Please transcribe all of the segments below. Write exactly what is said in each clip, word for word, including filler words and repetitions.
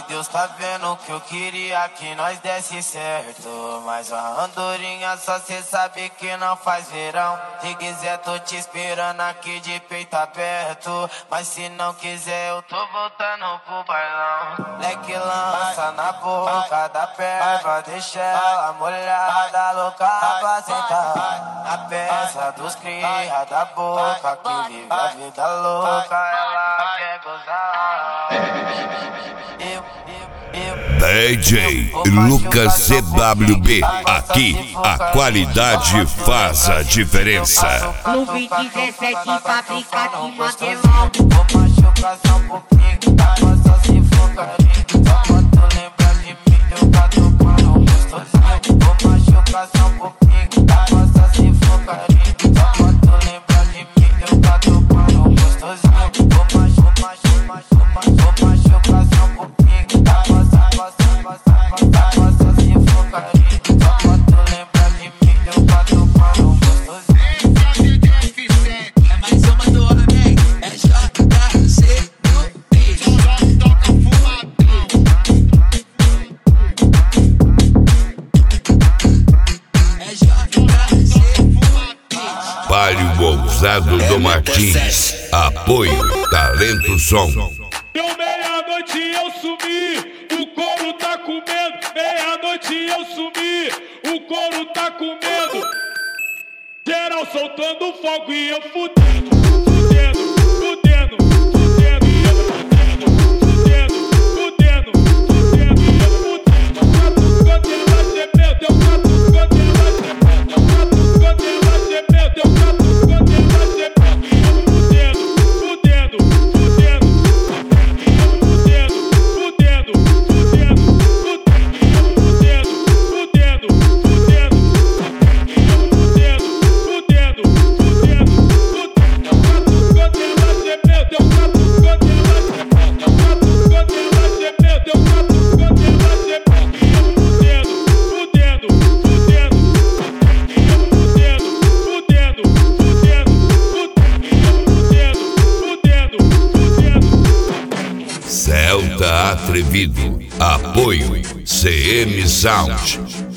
Ai, Deus tá vendo que eu queria que nós desse certo, mas a andorinha só cê sabe que não faz verão. Se quiser tô te esperando aqui de peito aberto, mas se não quiser eu tô voltando pro bailão. Leque lança na boca da perna, deixa ela molhada, louca pra sentar. Na peça dos cria da boca, que vive a vida louca, ela quer gozar. Eu, eu, eu, D J Lucas C W B, aqui a qualidade faz a diferença. Clube dezessete, fábrica de Madelão. vou machucar só um pouquinho, tá só se for carinho. Só pra tu lembrar de mim, eu bato pau gostosinho. Vou machucar só um pouquinho, tá só se for carinho. Só pra tu lembrar de mim, eu bato pau gostosinho. Vou machucar, machucar, machucar, vou machucar só um pouquinho, tá só, só, só, só, só, só se for carinho. Só pra tu lembrar de mim, eu bato pau gostosinho. É mais uma do homem, é J K C no beat. Toca fumadão. É J K C fumadão. Palio ousado do Martins, apoio Talento Som. Deu meia-noite eu sumi, o couro tá comendo. Meia-noite eu sumi, o couro tá comendo. Geral soltando fogo e eu fudendo, fudendo, fudendo, fudendo, e eu fudendo, fudendo, fudendo, fudendo, e eu fudendo. Quando ela gemeu, deu gato, quando ela gemeu, deu gato, quando ela gemeu, deu gato, quando ela gemeu, e eu fudendo, fudendo, fudendo, e eu fudendo, fudendo, fudendo, fudendo, e eu fudendo, fudendo, fudendo, e eu fudendo, fudendo, fudendo, fudendo. Quando ela gemeu, deu gato, quando ela gemeu, deu gato, quando ela gemeu, deu gato, quando ela gemeu, e eu fudendo, fudendo, fudendo, e eu fudendo, fudendo, fudendo, fudendo, e eu fudendo, fudendo, fudendo. Celta Atrevido, apoio C M Sound.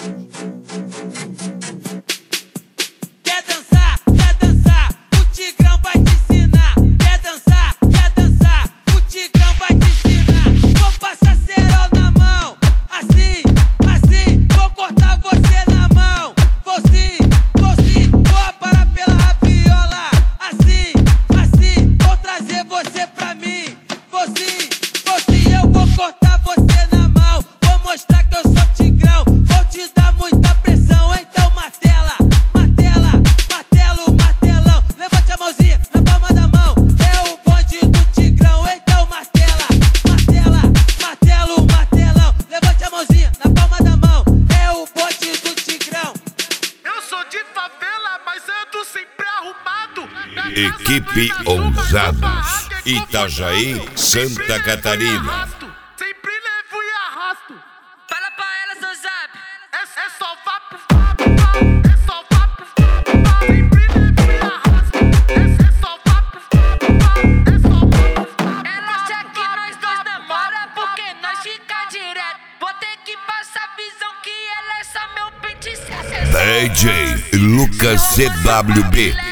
Quer dançar, quer dançar, o Tigrão vai te ensinar. Quer dançar, quer dançar, o Tigrão vai te ensinar. Vou passar cerol na mão, assim, assim. Vou cortar você na mão, vou sim, vou sim. Vou aparar pela rabiola, assim, assim. Vou trazer você pra mim, vou sim, vou sim. Eu vou cortar você na mão, vou mostrar que eu sou Tigrão. Vou te dar muita pressão, então martela, martela, martelo, martelão. Levante a mãozinha na palma da mão, é o bonde do Tigrão. Então martela, martela, martelo, martelão. Levante a mãozinha na palma da mão, é o bonde do Tigrão. Eu sou de favela, mas ando sempre arrumado. Equipe Ousados, Itajaí, Santa Catarina. Sempre levo e arrasto. Fala pra ela, seu zap. É, é só vá pro fado, é só vá pro fado. Sempre levo e arrasto. É, é só vá pro fado, é só vá pro fado. Ela acha que nós dois namora porque nós fica direto. Vou ter que passar visão que ela é só meu pente se acessar. D J Lucas C W B,